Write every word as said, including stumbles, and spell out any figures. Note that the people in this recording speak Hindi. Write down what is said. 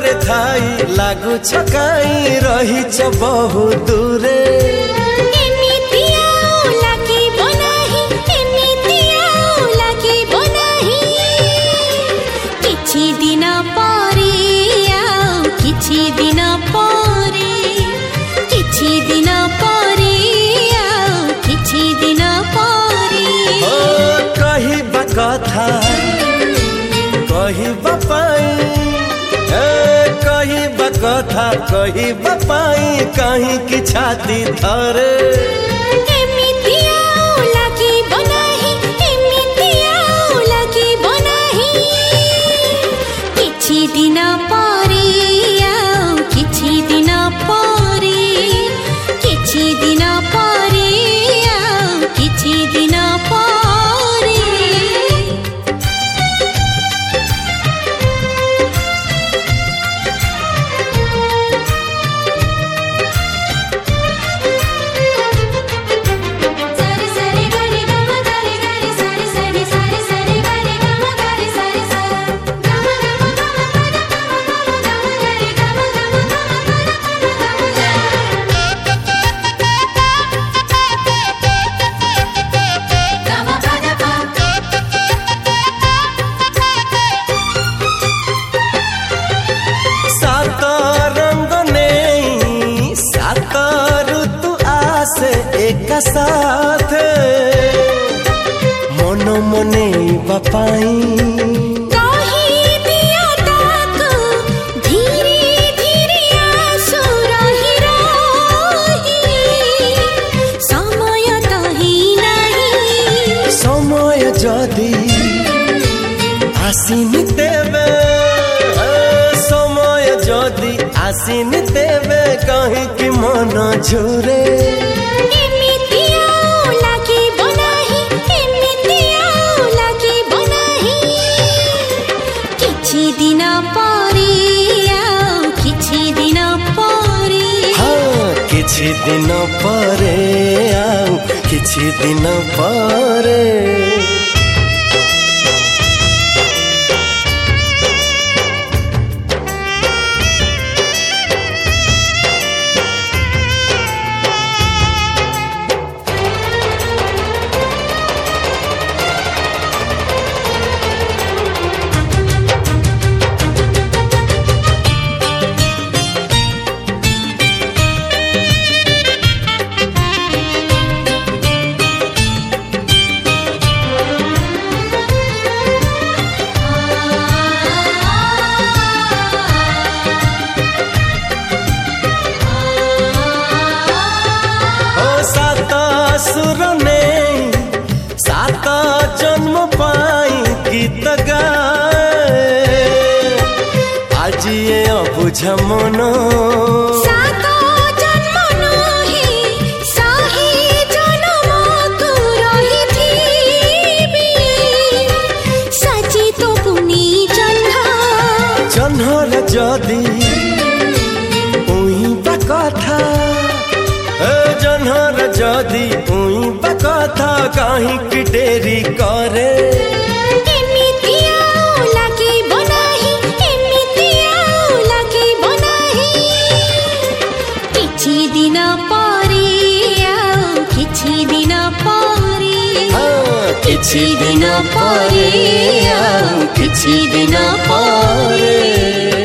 रे थाई लागु छकाई रही छ बहु दूरे दिन परे आउ किछि दिन परे किछि दिन परे आउ किछि दिन परे ओ कहिबा कथा कहिबा पाई ए कहिबा कथा कहिबा पाई कहीं की छाती थरे दिन परे आउ किछि दिन परे किछि दिन परे आउ किछि दिन परे एक साथ मन मने बापाई कही दिया ताको धीरे धीरे आसु रही रही समय तही नहीं समय जदी आसीनी तेबे समय जदी आसीनी तेबे कहीं की मन झुरे दिन परे आउ किछि दिन परे हाँ किछि दिन परे आउ किछि दिन परे सुर ने सात जन्म पाई गीत गाए आज ये अबुझ मन सात जन्म नही सही जन्म तू रहिथिबी सची तो पुनी जन्ह जन्हर जदी उही बा कथा जन्हर जदी उही बा कथा कहीं की डेरी करे एमिति आउ लागिब नाही एमिति आउ लागिब नाही किछि दिन परे आउ किछि दिन परे किछि दिन परे आउ किछि दिन परे।